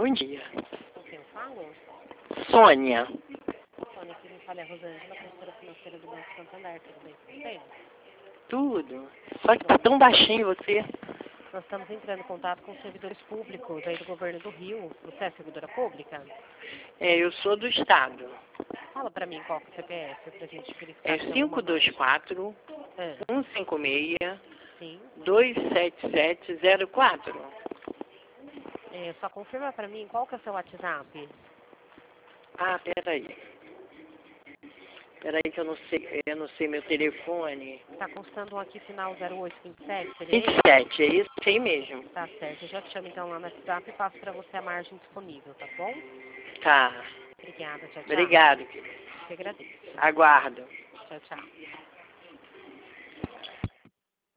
Bom dia. Com quem eu falo? Sônia. Sônia, aqui me fala é a Rosângela, professora financeira do Banco Santander. Tudo bem com você? Tudo. Só que tá tão baixinho você. Nós estamos entrando em contato com servidores públicos aí do governo do Rio. Você é servidora pública? É, eu sou do estado. Fala pra mim qual que é o CPF pra gente verificar É se tem alguma margem. 524 Ah, 156 sim. 27704. Só confirma pra mim qual que é o seu WhatsApp. Ah, peraí. Peraí que eu não sei meu telefone. Tá constando um aqui final 0827, seria esse? 27, é isso aí mesmo. Tá certo. Eu já te chamo então lá no WhatsApp e passo pra você a margem disponível, tá bom? Tá. Obrigada, tchau, tchau. Obrigado. Eu que agradeço. Aguardo. Tchau, tchau.